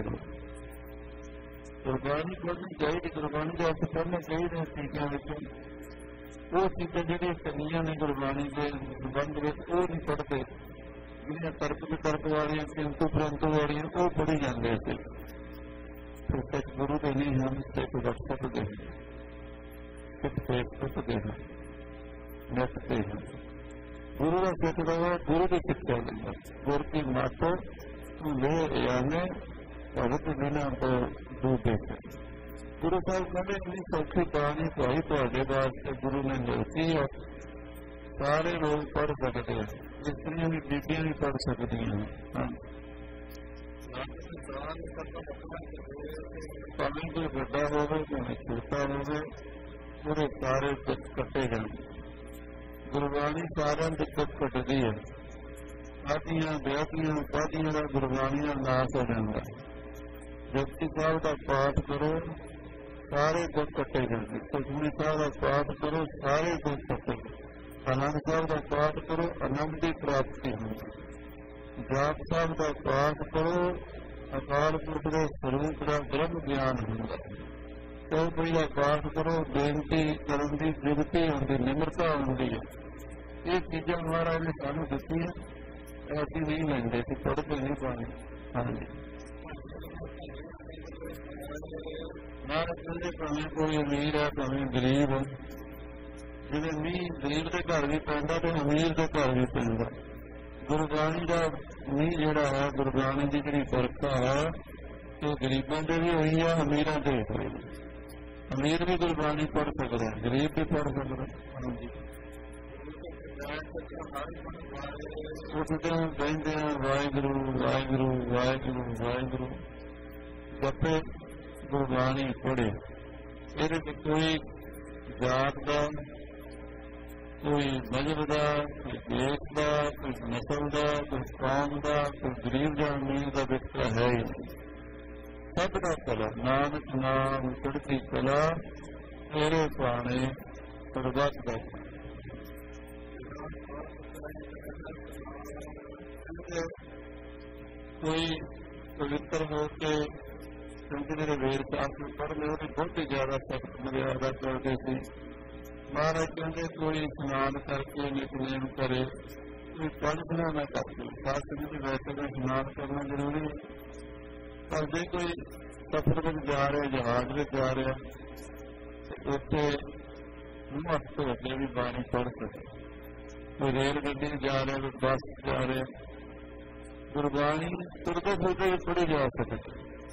ਗੁਰਬਾਣੀ ਪੜ੍ਹਨੀ ਚਾਹੀਦੀ, ਗੁਰਬਾਣੀ ਦੇ ਅਰਥ ਪੜ੍ਹਨੇ ਚਾਹੀਦੇ ਚੀਜ਼ਾਂ ਵਿੱਚ। ਉਹ ਚੀਜ਼ਾਂ ਜਿਹੜੀਆਂ ਚੰਗੀਆਂ ਨੇ ਗੁਰਬਾਣੀ ਦੇ ਸੰਬੰਧ ਵਿੱਚ, ਉਹ ਨਹੀਂ ਪੜ੍ਹਦੇ। ਜਿਹੜੀਆਂ ਤਰਕ ਵਿਤਰਕ ਵਾਲੀਆਂ, ਕਿੰਤੂ ਪ੍ਰੰਤੂ ਵਾਲੀਆਂ, ਉਹ ਪੜ੍ਹੀ ਜਾਂਦੇ ਸੀ। ਫਿਰ ਸਿੱਖ ਗੁਰੂ ਦੇ ਨਹੀਂ ਹਨ, ਸਿੱਖ ਵਟਸਐਪ ਦੇ ਹਨ, ਸਿੱਖ ਫੇਸਬੁੱਕ ਦੇ ਹਨ, ਨੈਟ ਤੇ ਹਨ। ਗੁਰੂ ਦਾ ਸਿੱਖ ਦਾ ਗੁਰੂ ਦੀ ਸਿੱਖਿਆ ਲੈਂਦਾ। ਗੁਰ ਕੀ ਮੱਤ ਲੈ ਆਨੇ ਭਗਤ ਬਿਨਾਂ ਤੋਂ ਡੂਬੇ। ਗੁਰੂ ਸਾਹਿਬ ਕਹਿੰਦੇ ਇੰਨੀ ਸੌਖੀ ਬਾਣੀ ਭਾਈ ਤੁਹਾਡੇ ਵਾਸਤੇ ਗੁਰੂ ਨੇ ਲਿਖੀ ਹੈ, ਸਾਰੇ ਲੋਕ ਪੜ੍ਹ ਸਕਦੇ ਆ। ਇਸਤਰੀਆਂ ਵੀ ਬੀਬੀਆਂ ਵੀ ਪੜ੍ਹ ਸਕਦੀਆਂ ਹਨ। ਭਾਵੇਂ ਕੋਈ ਵੱਡਾ ਹੋਵੇ ਭਾਵੇਂ ਛੋਟਾ ਹੋਵੇ, ਉਹਦੇ ਸਾਰੇ ਦੁੱਖ ਕੱਟੇ ਜਾਣ। ਗੁਰਬਾਣੀ ਸਾਰਿਆਂ ਦੇ ਦੁੱਖ ਕੱਟਦੀ ਹੈ। ਆਦੀਆਂ ਵਿਆਹਤੀਆਂ ਉਪਾਧੀਆਂ ਦਾ ਗੁਰਬਾਣੀ ਦਾ ਨਾਸ਼ ਹੋ ਜਾਂਦਾ। ਜਪਜੀ ਸਾਹਿਬ ਦਾ ਪਾਠ ਕਰੋ, ਸਾਰੇ ਦੁੱਖ ਕੱਟੇ ਜਾਂਦੇ। ਸੁਖਮਨੀ ਸਾਹਿਬ ਦਾ ਪਾਠ ਕਰੋ, ਸਾਰੇ ਦੁੱਖ ਕੱਟੇ। ਆਨੰਦ ਸਾਹਿਬ ਦਾ ਪਾਠ ਕਰੋ, ਆਨੰਦ ਦੀ ਪ੍ਰਾਪਤੀ ਹੁੰਦੀ। ਜਾਪ ਸਾਹਿਬ ਦਾ ਪਾਠ ਕਰੋ, ਅਕਾਲ ਪੁਰਖ ਦੇ ਸਰੂਪ ਦਾ ਬ੍ਰਹਮ ਗਿਆਨ ਹੁੰਦਾ। ਚੌਪਈ ਦਾ ਪਾਠ ਕਰੋ, ਬੇਨਤੀ ਕਰਨ ਦੀ ਜੁਗਤੀ ਹੁੰਦੀ, ਨਿਮਰਤਾ ਹੁੰਦੀ ਹੈ। ਇਹ ਚੀਜ਼ਾਂ ਮਹਾਰਾਜ ਨੇ ਸਾਨੂੰ ਦਿੱਤੀਆਂ, ਅਸੀਂ ਨਹੀਂ ਲੈਂਦੇ ਸੀ, ਪੜ੍ਹਦੇ ਨਹੀਂ ਪਾਣੀ। ਹਾਂਜੀ, ਮਹਾਰਾਜ ਕਹਿੰਦੇ ਭਾਵੇਂ ਕੋਈ ਅਮੀਰ ਹੈ ਭਾਵੇਂ ਗਰੀਬ ਹੈ। ਜਿਵੇਂ ਮੀਂਹ ਗਰੀਬ ਦੇ ਘਰ ਵੀ ਪੈਂਦਾ ਤੇ ਅਮੀਰ ਦੇ ਘਰ ਵੀ ਪੈਂਦਾ। ਗੁਰਬਾਣੀ ਦਾ ਮੀਂਹ ਜਿਹੜਾ ਹੈ, ਗੁਰਬਾਣੀ ਦੀ ਜਿਹੜੀ ਵਰਖਾ ਹੈ, ਉਹ ਗਰੀਬਾਂ ਦੇ ਵੀ ਹੋਈ ਆ, ਅਮੀਰਾਂ ਦੇ ਵੀ ਹੋਈ। ਅਮੀਰ ਵੀ ਗੁਰਬਾਣੀ ਪੜ੍ਹ ਸਕਦਾ, ਗਰੀਬ ਵੀ ਪੜ੍ਹ ਸਕਦਾ। ਹਾਂਜੀ, ਉੱਠਦੇ ਬਹਿੰਦੇ ਆ ਵਾਹਿਗੁਰੂ ਵਾਹਿਗੁਰੂ ਵਾਹਿਗੁਰੂ ਵਾਹਿਗੁਰੂ ਜਪੇ, ਗੁਰਬਾਣੀ ਪੜ੍ਹੇ। ਇਹਦੇ ਵਿੱਚ ਕੋਈ ਜਾਤ ਦਾ, ਕੋਈ ਮਜ਼ਹਬ ਦਾ, ਕੋਈ ਦੇਸ਼ ਦਾ, ਕੋਈ ਨਸਲ ਦਾ, ਕੋਈ ਕੌਮ ਦਾ, ਕੋਈ ਗਰੀਬ ਜਾਂ ਅਮੀਰ ਦਾ ਵਿਤਕਰਾ ਹੈ ਹੀ ਨਹੀਂ। ਸਭ ਦਾ ਭਲਾ, ਨਾਨਕ ਨਾਮ ਚੜ੍ਹਦੀ ਕਲਾ, ਤੇਰੇ ਭਾਣੇ ਸਰਬੱਤ ਦਾ। ਕੋਈ ਪਵਿੱਤਰ ਹੋ ਕੇ ਕਿਉਂਕਿ ਜਿਹੜੇ ਵੇਦ ਸ਼ਾਸਤਰ ਪੜ੍ਹਦੇ ਉਹਦੀ ਬਹੁਤ ਹੀ ਜ਼ਿਆਦਾ ਸਖਤ ਮਰਿਆਦਾ ਕਰਦੇ ਸੀ। ਮਹਾਰਾਜ ਕਹਿੰਦੇ ਕੋਈ ਇਸ਼ਨਾਨ ਕਰਕੇ ਨਿਤਨੇਮ ਕਰੇ, ਕੋਈ ਪੜ੍ਹਨਾ ਨਾ ਕਰਦੇ। ਸ਼ਾਸਤਰ ਦੀ ਵੈਸੇ ਤਾਂ ਇਸ਼ਨਾਨ ਕਰਨਾ ਜ਼ਰੂਰੀ ਹੈ, ਪਰ ਜੇ ਕੋਈ ਸਫ਼ਰ ਵਿੱਚ ਜਾ ਰਿਹਾ, ਜਹਾਜ਼ ਵਿੱਚ ਜਾ ਰਿਹਾ, ਉੱਥੇ ਮੂੰਹ ਧੋ ਕੇ ਵੀ ਬਾਣੀ ਪੜ੍ਹ ਸਕੇ। ਕੋਈ ਰੇਲ ਗੱਡੀ ਜਾ ਰਿਹਾ, ਕੋਈ ਬੱਸ ਜਾ ਰਿਹਾ, ਗੁਰਬਾਣੀ ਤੁਰਦੇ ਫਿਰਦੇ ਵੀ ਪੜ੍ਹੀ ਜਾ ਸਕੇ।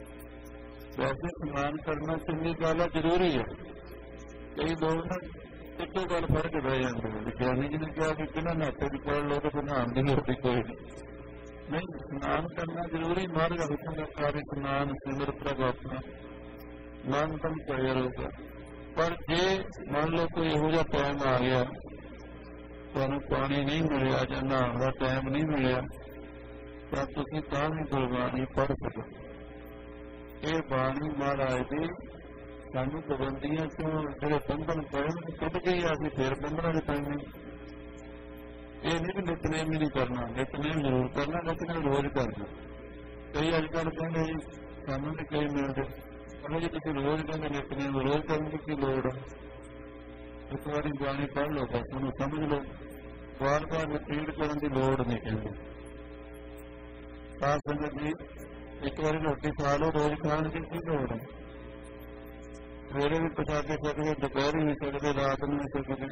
ਵੈਸੇ ਇਸ਼ਨਾਨ ਕਰਨਾ ਚੰਗੀ ਗੱਲ ਹੈ, ਜ਼ਰੂਰੀ ਹੈ। ਕਈ ਲੋਕ ਨਾ ਇੱਕੋ ਗੱਲ ਫੜ ਕੇ ਬਹਿ ਜਾਂਦੇ ਵਿਗਿਆਨੀ ਜੀ ਨੇ ਕਿਹਾ ਕਿ ਬਿਨਾਂ ਨਾਤੇ ਦੀ ਪੜ੍ਹ ਲਓ ਤੇ ਨਹਾਉਣ ਦੀ ਲੋੜ ਕੋਈ ਨਹੀਂ ਨਹੀਂ ਇਸ਼ਨਾਨ ਕਰਨਾ ਜ਼ਰੂਰੀ ਮਾਰਗ ਹੁਕਮ ਦਾ ਕਾਰਜ ਇਸ਼ਨਾਨ ਸਿਮਰ ਪ੍ਰਭ ਆਪਣਾ ਮਨ ਤਨ ਕਰਿਆ ਰਹੂਗਾ। ਪਰ ਜੇ ਮੰਨ ਲਓ ਕੋਈ ਇਹੋ ਜਿਹਾ ਟਾਈਮ ਆ ਗਿਆ ਤੁਹਾਨੂੰ ਪਾਣੀ ਨਹੀਂ ਮਿਲਿਆ ਜਾਂ ਨਹਾਉਣ ਦਾ ਟਾਈਮ ਨਹੀਂ ਮਿਲਿਆ ਤਾਂ ਤੁਸੀਂ ਤਾਂ ਵੀ ਗੁਰਬਾਣੀ ਪੜ੍ਹ ਸਕੋ। ਇਹ ਬਾਣੀ ਮਹਾਰਾਜ ਦੀ ਸਾਨੂੰ ਪਾਬੰਦੀਆਂ ਚੋਂ ਜਿਹੜੇ ਬੰਧਨ ਪਏ ਟੁੱਟ ਗਏ ਆ ਅਸੀਂ ਫਿਰ ਬੰਧਨਾਂ ਦੇ ਪੈਣੇ। ਇਹ ਨਹੀਂ ਵੀ ਨਿਤਨੇਮ ਹੀ ਨਹੀਂ ਕਰਨਾ, ਨਿਤਨੇਮ ਜ਼ਰੂਰ ਕਰਨਾ, ਨਿਤਨੇਮ ਰੋਜ਼ ਕਰਨਾ। ਕਈ ਅੱਜ ਕੱਲ੍ਹ ਕਹਿੰਦੇ ਜੀ ਸਾਨੂੰ ਵੀ ਕਈ ਮਿਲਦੇ ਕਹਿੰਦੇ ਜੇ ਤੁਸੀਂ ਰੋਜ਼ ਕਹਿੰਦੇ ਨਿਤਨੇਮ ਰੋਜ਼ ਕਰਨ ਦੀ ਕੀ ਲੋੜ ਆ। ਇੱਕ ਵਾਰੀ ਬਾਣੀ ਪੜ੍ਹ ਲਓ ਬਸ ਉਹਨੂੰ ਸਮਝ ਲਓ, ਵਾਰ ਵਾਰ ਰਿਪੀਟ ਕਰਨ ਦੀ ਲੋੜ ਨਹੀਂ ਕਹਿੰਦੇ। ਸਾਧ ਸੰਗਤ ਜੀ ਇੱਕ ਵਾਰੀ ਰੋਟੀ ਖਾ ਲਓ, ਰੋਜ਼ ਖਾਣ ਦੀ ਕੀ ਲੋੜ ਹੈ। ਸਵੇਰੇ ਵੀ ਪਕਾ ਕੇ ਸਕਦੇ, ਦੁਪਹਿਰ ਵੀ ਸਕਦੇ, ਰਾਤ ਨੂੰ ਵੀ ਸਕਦੇ।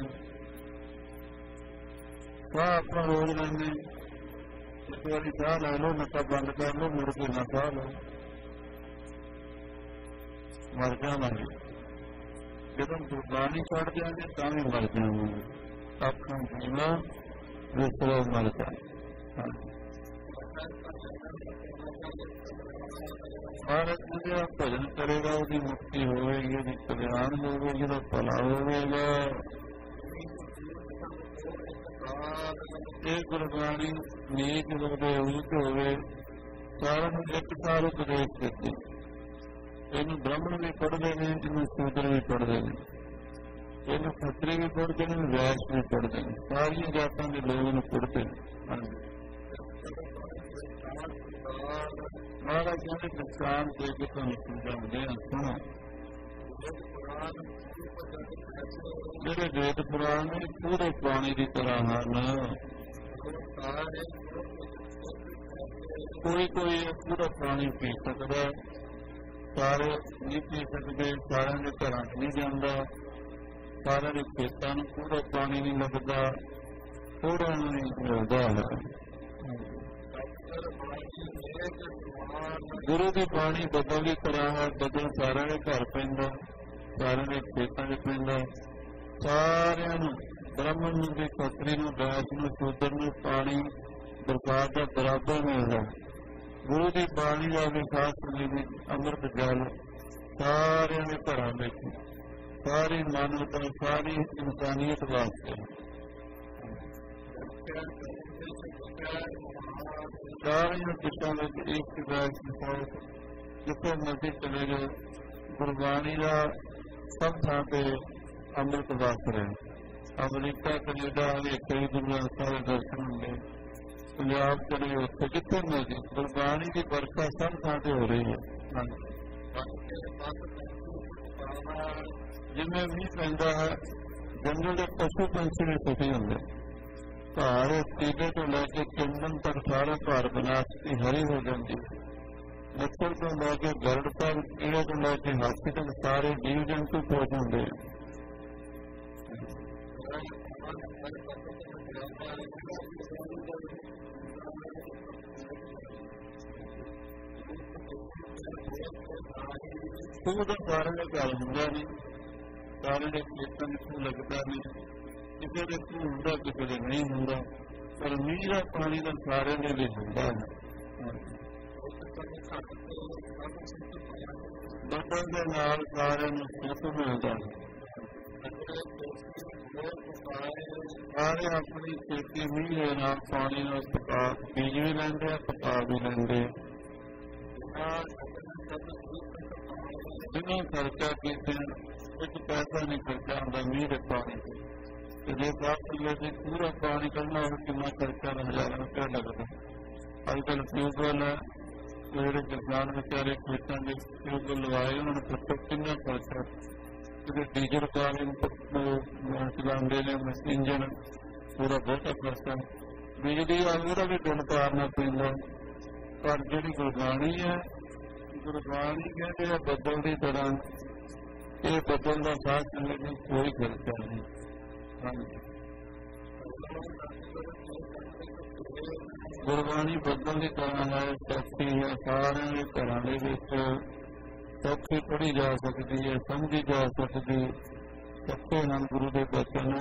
ਚਾਹ ਆਪਾਂ ਰੋਜ਼ ਲੈਂਦੇ, ਇੱਕ ਵਾਰੀ ਚਾਹ ਲੈ ਲਓ, ਨਸ਼ਾ ਬੰਦ ਕਰ ਲਓ, ਮੁੜ ਕੇ ਨਾ ਖਾ ਲਓ, ਮਰ ਜਾਵਾਂਗੇ। ਜਦੋਂ ਗੁਰਬਾਣੀ ਛੱਡ ਜਾਂਦੇ ਤਾਂ ਵੀ ਮਰ ਜਾਵਾਂਗੇ। ਅੱਖਾਂ ਜੀਵਾ ਵਿਸਰੋ ਮਰ ਜਾ। ਮਹਾਰਾਜ ਜਿਹੜਾ ਭਜਨ ਕਰੇਗਾ ਉਹਦੀ ਮੁਕਤੀ ਹੋਵੇਗੀ, ਉਹਦੀ ਕਲਿਆਣ ਹੋਵੇਗੀ, ਉਹਦਾ ਭਲਾ ਹੋਵੇਗਾ। ਇਹ ਗੁਰਬਾਣੀ ਨੀਕ ਹੋਵੇ ਉਲਟ ਹੋਵੇ ਸਾਰਿਆਂ ਨੂੰ ਇੱਕ ਸਾਰ ਉਪਦੇਸ਼ ਦਿੱਤੇ। ਇਹਨੂੰ ਬ੍ਰਾਹਮਣ ਵੀ ਪੜ੍ਹਦੇ ਨੇ, ਇਹਨੂੰ ਸ਼ੂਦਰ ਵੀ ਪੜ੍ਹਦੇ ਨੇ, ਇਹਨੂੰ ਖੱਤਰੀ ਵੀ ਪੜ੍ਹਦੇ ਨੇ, ਵੈਸ਼ ਵੀ ਪੜ੍ਹਦੇ ਨੇ, ਸਾਰੀਆਂ ਜਾਤਾਂ ਦੇ ਲੋਕ ਇਹਨੂੰ ਪੜ੍ਹਦੇ ਨੇ। ਮਹਾਰਾਜ ਕਹਿੰਦੇ ਨੁਕਸਾਨ ਦੇ ਕੇ ਤੁਹਾਨੂੰ ਸਮਝਾਉਂਦੇ ਆ, ਸੁਣੋ। ਜਿਹੜੇ ਵੇਦ ਪੁਰਾਣ ਨੇ ਪੂਰੇ ਪਾਣੀ ਦੀ ਤਰ੍ਹਾਂ ਹਨ। ਕੋਈ ਕੋਈ ਪੂਰਾ ਪਾਣੀ ਪੀ ਸਕਦਾ, ਸਾਰੇ ਨਹੀਂ ਪੀ ਸਕਦੇ, ਸਾਰਿਆਂ ਦੇ ਘਰਾਂ ਚ ਨਹੀਂ ਜਾਂਦਾ, ਸਾਰਿਆਂ ਦੇ ਖੇਤਾਂ ਨੂੰ ਪੂਰਾ ਪਾਣੀ ਨਹੀਂ ਲੱਗਦਾ, ਥੋੜਾ ਨਹੀਂ ਮਿਲਦਾ ਹੈ। ਗੁਰੂ ਦੀ ਬਾਣੀ ਬਦਲ ਦੀ ਤਰ੍ਹਾਂ ਹੈ, ਬਦਲ ਸਾਰਿਆਂ ਦੇ ਘਰ ਪੈਂਦਾ, ਸਾਰਿਆਂ ਦੇ ਖੇਤਾਂ ਚ ਪੈਂਦਾ, ਸਾਰਿਆਂ ਨੂੰ ਬ੍ਰਾਹਮਣ ਨੂੰ ਤੇ ਖੱਤਰੀ ਨੂੰ, ਵੈਸ਼ ਨੂੰ, ਸ਼ੂਦਰ ਨੂੰ ਪਾਣੀ ਪ੍ਰਸਾਦ ਦਾ ਬਰਾਬਰ ਮਿਲਦਾ। ਗੁਰੂ ਦੀ ਬਾਣੀ ਦਾ ਵਿਕਾਸ ਦੀ ਅੰਮ੍ਰਿਤ ਜਲ ਸਾਰਿਆਂ ਦੇ ਘਰਾਂ ਵਿੱਚ, ਸਾਰੀ ਮਾਨਵਤਾ, ਸਾਰੀ ਇਨਸਾਨੀਅਤ ਵਾਸਤੇ, ਸਾਰੀਆਂ ਦਿਸ਼ਾ ਵਿੱਚ ਇੱਕ ਜਿੱਥੇ ਮਰਜ਼ੀ ਚਲੇ ਜਾਓ ਗੁਰਬਾਣੀ ਦਾ ਸਭ ਥਾਂ ਤੇ ਅੰਮ੍ਰਿਤ ਵਸ ਰਿਹਾ। ਅਮਰੀਕਾ, ਕੈਨੇਡਾ ਹਰੇਕ ਹੀ ਗੁਰੂਆਂ ਸਾਹਿਬ ਦੇ ਦਰਸ਼ਨ ਹੁੰਦੇ, ਪੰਜਾਬ ਚਲੇ ਉੱਥੇ ਜਿੱਥੇ ਮਰਜ਼ੀ ਗੁਰਬਾਣੀ ਦੀ ਵਰਖਾ ਸਭ ਥਾਂ ਤੇ ਹੋ ਰਹੀ ਹੈ। ਜਿਵੇਂ ਵੀ ਪੈਂਦਾ ਹੈ ਜੰਗਲ ਦੇ ਪਸ਼ੂ ਪੰਛੀ ਵੀ ਸੁਖੀ ਹੁੰਦੇ। ਘਰ ਤੀਲੇ ਤੋਂ ਲੈ ਕੇ ਚੰਦਨ ਤੱਕ ਸਾਰਾ ਘਰ ਬਨਾਸਤੀ ਹਰੀ ਹੋ ਜਾਂਦੀ। ਮੱਛਰ ਤੋਂ ਲੈ ਕੇ ਗਰੜ ਤੱਕ, ਕੀੜੇ ਤੋਂ ਲੈ ਕੇ ਹਾਥੀ ਤੱਕ ਸਾਰੇ ਜੀਵ ਜੰਤੂ ਖੁਸ਼ ਹੁੰਦੇ। ਖੂਹ ਦਾ ਸਾਰਿਆਂ ਦਾ ਘਰ ਹੁੰਦਾ ਨਹੀਂ, ਸਾਰਿਆਂ ਦੇ ਖੇਤਾਂ ਵਿੱਚ ਖੂਹ ਲੱਗਦਾ ਨਹੀਂ, ਕਿਸੇ ਦੇ ਖੂਹ ਹੁੰਦਾ, ਕਿਸੇ ਦੇ ਨਹੀਂ ਹੁੰਦਾ, ਪਰ ਮੀਂਹ ਦਾ ਪਾਣੀ ਤਾਂ ਸਾਰਿਆਂ ਦੇ ਲਈ ਹੁੰਦਾ ਹੈ। ਬਦਲ ਦੇ ਨਾਲ ਸਾਰਿਆਂ ਨੂੰ ਸੁੱਖ ਮਿਲਦਾ ਹੈ। ਸਾਰੇ ਆਪਣੀ ਖੇਤੀ ਮੀਂਹ ਦੇ ਨਾਲ ਪਾਣੀ ਨਾਲ ਪਕਾ ਬੀਜ ਵੀ ਲੈਂਦੇ ਆ, ਪਕਾ ਵੀ ਲੈਂਦੇ। ਜਿੰਨਾ ਖਰਚਾ ਕੀਤੇ ਇੱਕ ਪੈਸਾ ਨਹੀਂ ਖਰਚਾ ਹੁੰਦਾ ਮੀਂਹ ਦੇ ਪਾਣੀ ਤੇ। ਜੇ ਬਾਕੀ ਜੇ ਪੂਰਾ ਪਾਣੀ ਕੱਢਣਾ ਹੋਵੇ ਕਿੰਨਾ ਖਰਚਾ ਹਜ਼ਾਰਾਂ ਰੁਪਇਆ ਲੱਗਦਾ। ਅੱਜ ਕੱਲ੍ਹ ਟਿਊਬਵੈੱਲ ਹੈ, ਜਿਹੜੇ ਕਿਸਾਨ ਵਿਚਾਰੇ ਖੇਤਾਂ ਦੇ ਟਿਊਬਵੈੱਲ ਲਵਾਏ ਉਹਨਾਂ ਨੂੰ ਪੁੱਛੋ ਕਿੰਨਾ ਖਰਚਾ। ਕਿਤੇ ਡੀਜ਼ਲ ਕਾਰਨ ਚਲਾਉਂਦੇ ਨੇ ਇੰਜਨ, ਪੂਰਾ ਬਹੁਤਾ ਖਰਚਾ। ਬਿਜਲੀ ਆ ਉਹਦਾ ਵੀ ਬਿੱਲ ਤਾਰਨਾ ਪੈਂਦਾ। ਪਰ ਜਿਹੜੀ ਗੁਰਬਾਣੀ ਹੈ, ਗੁਰਬਾਣੀ ਕਹਿੰਦੇ ਆ ਬੱਦਲ ਦੀ ਤਰ੍ਹਾਂ, ਇਹ ਬੱਦਲ ਦਾ ਸਾਥ ਚੱਲਣ ਨੂੰ ਕੋਈ ਖਰਚਾ ਨਹੀਂ। ਗੁਰਬਾਣੀ ਬੱਦਲ ਦੀ ਤਰ੍ਹਾਂ ਹੈ, ਸੌਖੀ ਹੈ, ਸਾਰਿਆਂ ਦੇ ਘਰਾਂ ਦੇ ਵਿੱਚ ਸੌਖੀ ਪੜ੍ਹੀ ਜਾ ਸਕਦੀ ਹੈ, ਸਮਝੀ ਜਾ ਸਕਦੀ। ਸੱਚੇ ਹਨ ਗੁਰੂ ਦੇ ਬਚਨ।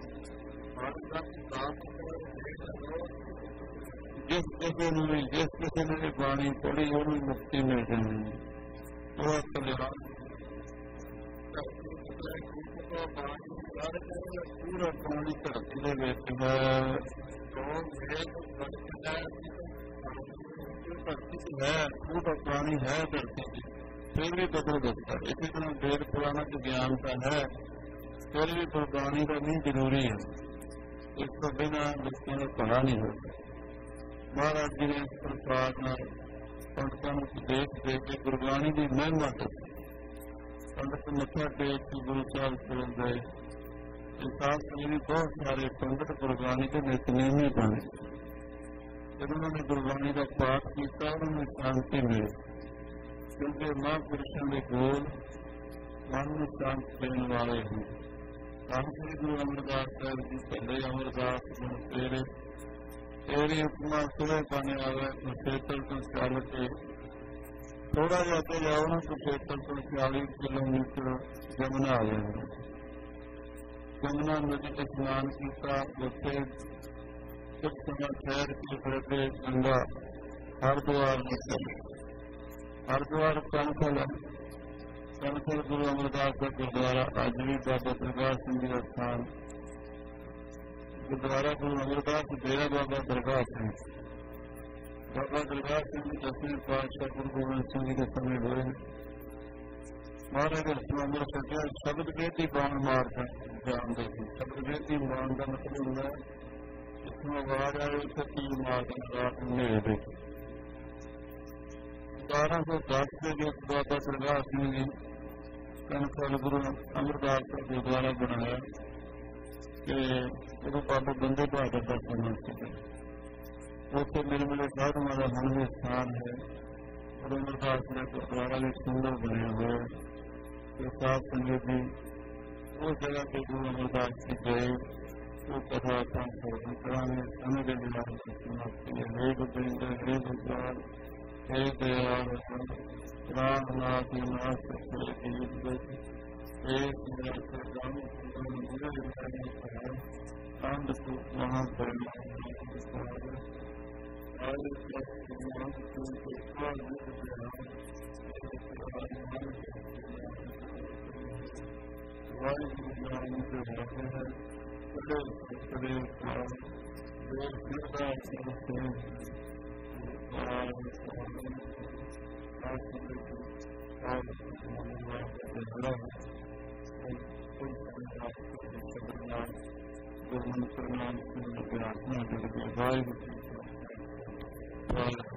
ਜਿਸ ਕਿਸੇ ਨੂੰ ਵੀ ਜਿਸ ਕਿਸੇ ਨੇ ਵੀ ਬਾਣੀ ਪੜ੍ਹੀ ਉਹਨੂੰ ਮੁਕਤੀ ਮਿਲ ਜਾਂਦੀ ਹੈ। ਉਹ ਕਲਿਆਣ ਪੂਰਾ ਪਾਣੀ ਧਰਤੀ ਦੇ ਵਿੱਚ ਹੈ। ਧਰਤੀ ਹੈ ਉਹਦਾ ਪਾਣੀ ਹੈ ਧਰਤੀ ਚ, ਫਿਰ ਵੀ ਬਦਲ ਦਿੱਤਾ। ਇਸੇ ਤਰ੍ਹਾਂ ਵੇਦ ਪੁਰਾਣਾ ਚ ਗਿਆਨ ਤਾਂ ਹੈ, ਫਿਰ ਵੀ ਗੁਰਬਾਣੀ ਦਾ ਨਹੀਂ ਜ਼ਰੂਰੀ ਹੈ। ਇਸ ਤੋਂ ਬਿਨਾਂ ਲੋਕਾਂ ਦਾ ਭਲਾ ਨਹੀਂ ਹੋਇਆ। ਮਹਾਰਾਜ ਜੀ ਨੇ ਇਸ ਪ੍ਰਕਾਰ ਨਾਲ ਪੰਡਤਾਂ ਨੂੰ ਉਪਦੇਸ਼ ਦੇ ਕੇ ਗੁਰਬਾਣੀ ਦੀ ਮਹਿਮਾ ਦੱਸੀ। ਪੰਡਤ ਮੱਥਾ ਟੇਕ ਕੇ ਗੁਰੂ ਸਾਹਿਬ ਕੋਲ ਗਏ। ਇਨਸਾਨ ਵੀ ਬਹੁਤ ਸਾਰੇ ਪੰਡਤ ਗੁਰਬਾਣੀ ਦੇ ਨਿਤਨੇਮੀ ਬਣੇ। ਜਦੋਂ ਉਹਨਾਂ ਨੇ ਗੁਰਬਾਣੀ ਦਾ ਪਾਠ ਕੀਤਾ ਉਹਨਾਂ ਨੂੰ ਸ਼ਾਂਤੀ ਮਿਲੀ, ਕਿਉਂਕਿ ਮਹਾਂਪੁਰਸ਼ਾਂ ਦੇ ਕੋਲ ਮਨ ਨੂੰ ਸ਼ਾਂਤ ਦੇਣ ਵਾਲੇ ਹਨ। ਧੰਨ ਸ੍ਰੀ ਗੁਰੂ ਅਮਰਦਾਸ ਸਾਹਿਬ ਜੀ ਕਹਿੰਦੇ, ਅਮਰਦਾਸ ਗੁਣ ਤੇਰੇ ਤੇਰੀ ਉਪਮਾ ਸੁਰੇ ਪਾਣੇ ਆਵੇ। ਕੁਰੂਕਸ਼ੇਤਰ ਤੋਂ ਚੱਲ ਕੇ ਥੋੜਾ ਜਿਹਾ ਅੱਗੇ ਜਾਓ ਨਾ, ਕੁਰੂਕਸ਼ੇਤਰ ਤੋਂ ਚਾਲੀ ਕਿਲੋਮੀਟਰ ਜਮਨਾ ਆ ਜਾਂਦਾ। ਜਮਨਾ ਨਦੀ ਤੇ ਇਸ਼ਨਾਨ ਕੀਤਾ। ਉੱਥੇ ਕੁਝ ਸਮਾਂ ਠਹਿਰ ਕੇ ਫਿਰ ਅੱਗੇ ਗੰਗਾ ਹਰਿਦੁਆਰ ਨਿਕਲ। ਹਰਿਦੁਆਰ ਕੰਸਲ ਕੰਸਲ ਗੁਰੂ ਅਮਰਦਾਸ ਦਾ ਗੁਰਦੁਆਰਾ ਅੱਜ ਵੀ ਬਾਬਾ ਦਰਗਾਹ ਸਿੰਘ ਜੀ ਦਾ ਸਥਾਨ। ਗੁਰਦੁਆਰਾ ਗੁਰੂ ਅਮਰਦਾਸ ਡੇਰਾ ਬਾਬਾ ਦਰਗਾਹ ਸਿੰਘ। ਬਾਬਾ ਦਰਗਾਹ ਸਿੰਘ ਜੀ ਦਸਵੇਂ ਪਾਤਸ਼ਾਹ ਗੁਰੂ ਗੋਬਿੰਦ ਸਿੰਘ ਜੀ ਦੇ ਸਮੇਂ ਹੋਏ। ਮਹਾਰਾਜ ਨੇ ਅੰਮ੍ਰਿਤ ਛਕਿਆ। ਸ਼ਬਦ ਬੇਦੀ ਬਾਣ ਮਾਰਦਾ ਜਾਣਦੇ ਸੀ। ਸ਼ਬਦ ਬੇਦੀ ਬਾਣ ਦਾ ਮਤਲਬ ਹੁੰਦਾ ਜਿਸਨੂੰ ਆਵਾਜ਼ ਆਏ ਉੱਥੇ ਤੀਰ ਮਾਰਦਾ ਰਾਤ ਹਨੇਰੇ ਦੇ। ਸਤਾਰਾਂ ਸੌ ਦਸ ਦੇ ਵਿੱਚ ਬਾਬਾ ਦਰਗਾਹ ਸਿੰਘ ਜੀ ਕੰਸਲ ਗੁਰੂ ਅਮਰਦਾਸ ਦਾ ਗੁਰਦੁਆਰਾ ਬਣਾਇਆ ਤੇ ਉਦੋਂ ਬਾਬਾ ਬੰਦੇ ਬਹਾਦਰ ਦਾ ਸਮਾਂ ਸੀ। ਉੱਥੇ ਮੇਰੇ ਮੇਰੇ ਸਾਧੂਆਂ ਦਾ ਹੁਣ ਵੀ ਸਥਾਨ ਹੈ। ਗੁਰੂ ਅਮਰਦਾਸ ਦਾ ਗੁਰਦੁਆਰਾ ਵੀ ਸੁੰਦਰ ਬਣਿਆ ਹੋਇਆ ਤੇ ਸਾਧ ਸੰਗਤ ਜੀ ਉਸ ਜਗ੍ਹਾ ਤੇ ਗੁਰੂ ਅਮਰਦਾਸ ਜੀ ਗਏ। ਉਹ ਕਥਾ ਆਪਾਂ ਕਰਾਂਗੇ। ਸਮੇਂ ਦੇ ਨਾਲ ਹੇ ਗੋਬਿੰਦ ਹੇ ਗੁਰਦੁਆਰ ਹੇ ਦਇਆਲ ਰਾਮ ਨਾਥ ਨਾਥ ਸਤਿ ਯੁੱਧ ਇੱਕ ਸਰਦਾਮ ਅੰਧ ਤੋਂ ਮਹਾਂ ਪਰਮਾਤਮਾ ਆਲੇ ਸਤਿਨਾਮ ਤੋਂ ਕਾਲ ਵਾਹਿਗੁਰੂ ਨਾਮ ਦੇ ਵਾਸਤੇ ਹੈ ਕਦੇ ਕਦੇ ਕਾਲ ਦੇ ਸਿਰਦਾ ਸਿਰਤੇ ਆਲ ਆਲ ਆਲ ਗੁਰੂ ਨਾਨਕ ਨਾਮ ਦੀ ਪ੍ਰਾਰਥਨਾ ਕਰਕੇ ਵਾਹਿਗੁਰੂ